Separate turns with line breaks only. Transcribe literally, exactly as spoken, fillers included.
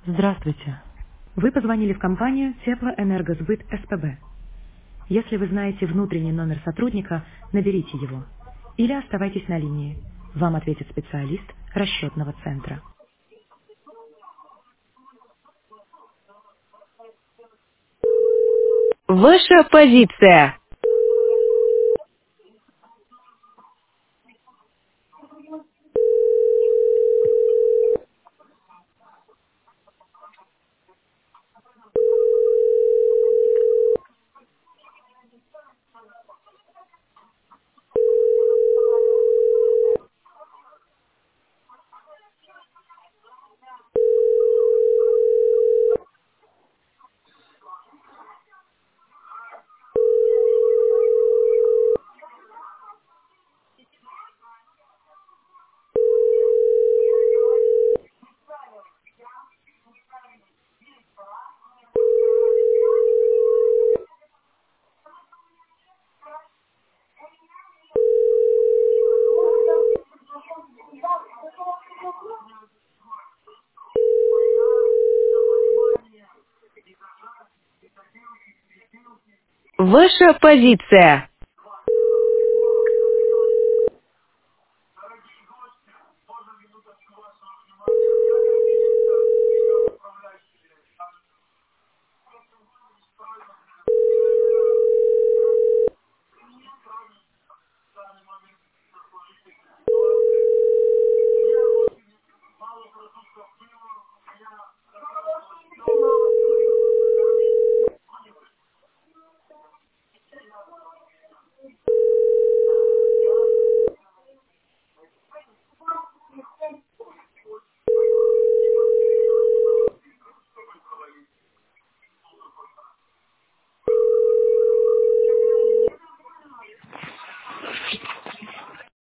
Здравствуйте. Вы позвонили в компанию Теплоэнергосбыт СПБ. Если вы знаете внутренний номер сотрудника, наберите его. Или оставайтесь на линии. Вам ответит специалист расчетного центра. Ваша позиция. Ваша позиция.